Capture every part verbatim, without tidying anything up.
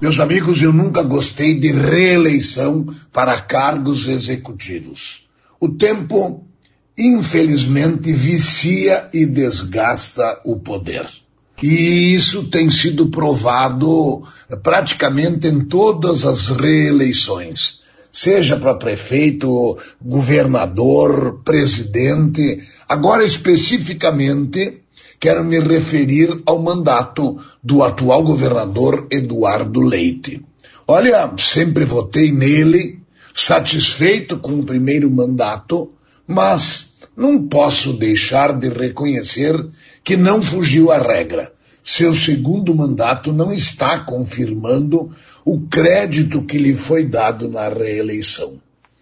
Meus amigos, eu nunca gostei de reeleição para cargos executivos. O tempo, infelizmente, vicia e desgasta o poder. E isso tem sido provado praticamente em todas as reeleições, seja para prefeito, governador, presidente. Agora, especificamente, quero me referir ao mandato do atual governador Eduardo Leite. Olha, sempre votei nele, satisfeito com o primeiro mandato, mas não posso deixar de reconhecer que não fugiu à regra. Seu segundo mandato não está confirmando o crédito que lhe foi dado na reeleição.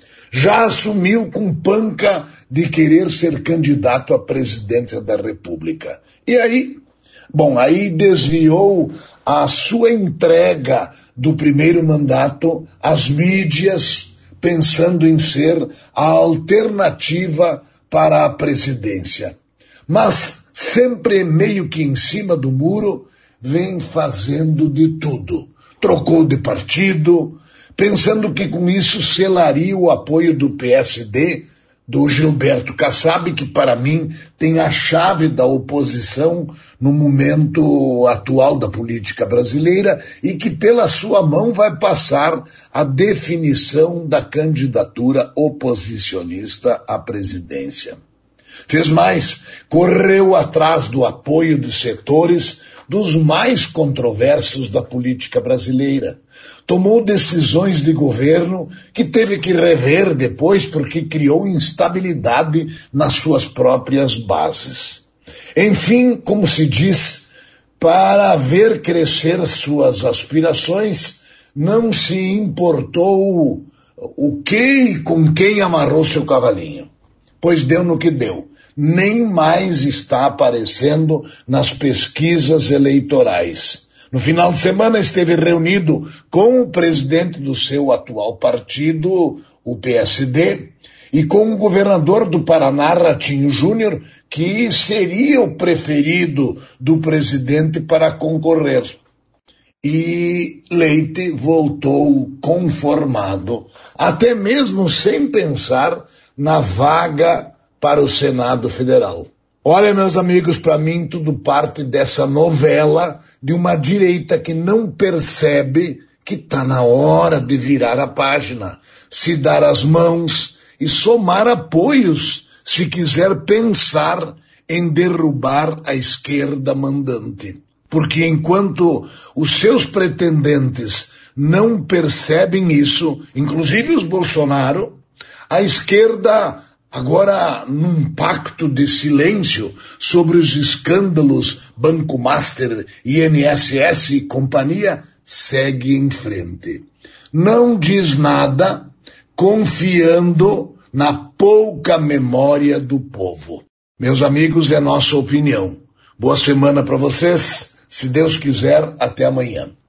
Já assumiu com panca de querer ser candidato à presidência da República. E aí, bom, aí desviou a sua entrega do primeiro mandato às mídias, pensando em ser a alternativa para a presidência. Mas, sempre meio que em cima do muro, vem fazendo de tudo. Trocou de partido, pensando que com isso selaria o apoio do P S D, do Gilberto Kassab, que para mim tem a chave da oposição no momento atual da política brasileira e que pela sua mão vai passar a definição da candidatura oposicionista à presidência. Fez mais, correu atrás do apoio de setores dos mais controversos da política brasileira. Tomou decisões de governo que teve que rever depois porque criou instabilidade nas suas próprias bases. Enfim, como se diz, para ver crescer suas aspirações, não se importou o que e com quem amarrou seu cavalinho, pois deu no que deu. Nem mais está aparecendo nas pesquisas eleitorais. No final de semana esteve reunido com o presidente do seu atual partido, o P S D, e com o governador do Paraná, Ratinho Júnior, que seria o preferido do presidente para concorrer. E Leite voltou conformado, até mesmo sem pensar na vaga para o Senado Federal. Olha, meus amigos, para mim tudo parte dessa novela de uma direita que não percebe que está na hora de virar a página, se dar as mãos e somar apoios se quiser pensar em derrubar a esquerda mandante. Porque enquanto os seus pretendentes não percebem isso, inclusive os Bolsonaro, a esquerda, agora num pacto de silêncio sobre os escândalos Banco Master, I N S S e companhia, segue em frente. Não diz nada, confiando na pouca memória do povo. Meus amigos, é nossa opinião. Boa semana para vocês. Se Deus quiser, até amanhã.